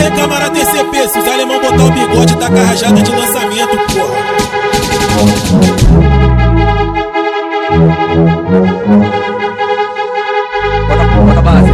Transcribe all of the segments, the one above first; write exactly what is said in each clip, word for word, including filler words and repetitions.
aí, camarada T C P, se os alemão botar o bigode, tá com a rajada de lançamento, porra. Bota, bota a base.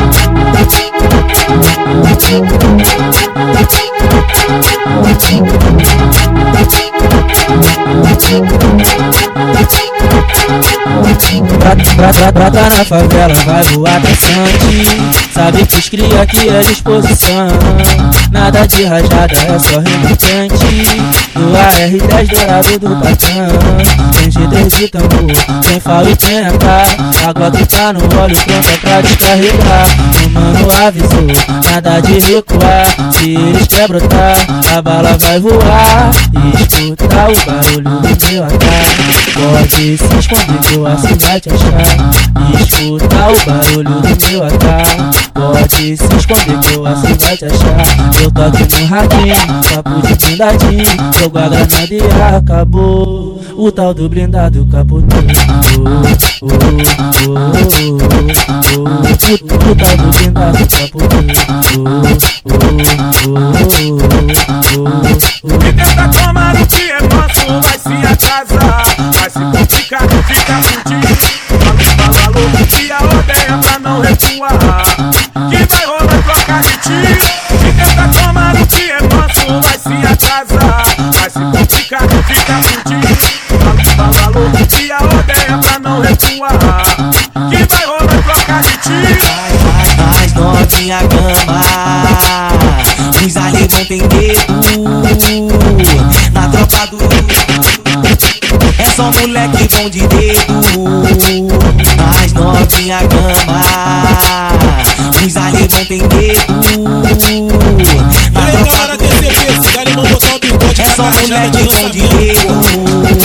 Brota, brota na favela, vai voar bastante. Sabe que os cria aqui é disposição. Nada de rajada, é só rematante. Do A R dez dourado do Patão. Tem G três de tambor, tem fala e tem A K. A Glock tá no óleo pronta pra descarregar. O mano avisou, nada de recuar. Se eles quer brotar, a bala vai voar. Escuta o barulho do meu A K. Pode se esconder que eu assim vai te achar. Escuta o barulho do meu A K. Pode se esconder que eu assim vai te achar. Eu toco no radinho, papo de blindadinho. Jogo a granada e acabou. O tal do blindado capotou. Oh, oh, oh, oh, oh, oh. O tal do blindado capotou. Oh, oh, oh, oh, oh. E tenta tomar o que é nosso, vai se atrasar. Vai se complicar, fica fudido. Fala louco que a ordem é pra não recuar. Que vai rolar troca de tiro. E tenta tomar o que é nosso, vai se atrasar. Vai se complicar, fica fudido. Fala louco que a ordem é pra não recuar. Que vai rolar troca de tiro. As novinha gama, os alemão tem medo. Na tropa do é só moleque bom de dedo. As novinha gama, os alemão tem medo. Na Aí, tropa camarada do T C P, se os alemão botar o bigode, é tá só com a rajada de moleque bom de lançamento,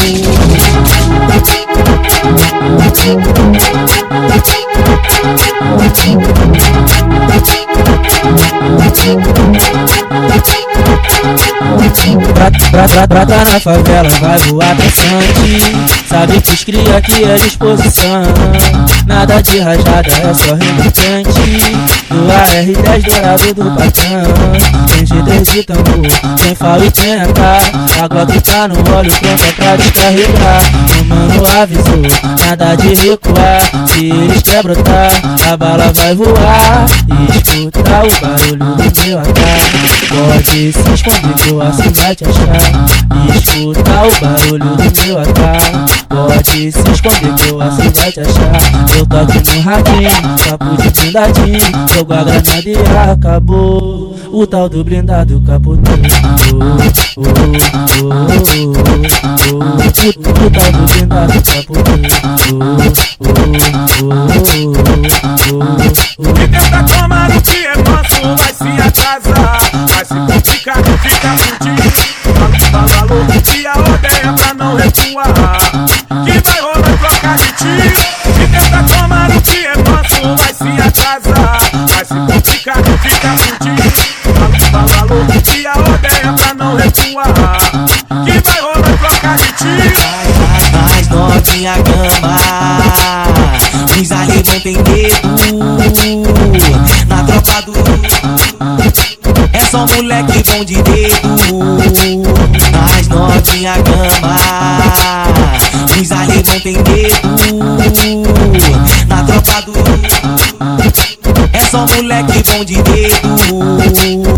Brota, brota na favela, vai voar bastante. Sabe que os cria aqui é disposição. Nada de rajada, é só rematante. Do A R dez dourado do Patão. Tem G três de tambor, tem fala e tem A K. A Glock tá no óleo pronta pra descarregar. O mano avisou, nada de recuar. Se eles quer brotar, a bala vai voar. Escuta o barulho do meu A K. Pode se esconder que eu assim vai te achar. Escuta o barulho do meu A K. Pode se esconder que eu assim vai te achar. Eu toco no radinho, papo de blindadinho. Jogo a granada e acabou. O tal do blindado capotou. Oh, oh, oh, oh, oh, oh. O tal do blindado capotou. Oh, oh, oh, oh, oh. E tenta tomar o que é nosso, vai se atrasar. Vai se complicar, fica fudido. Fala louco que a ordem é pra não recuar. Que vai rolar troca de tiro. E tenta tomar o que é nosso, vai se atrasar. Vai se complicar, fica fudido. Fala louco que a ordem é pra não recuar. Que vai rolar troca de tiro. as novinha gama, os alemão tem medo. Na tropa do é só moleque bom de dedo. As novinha gama, os alemão tem medo. Na tropa do é só moleque bom de dedo.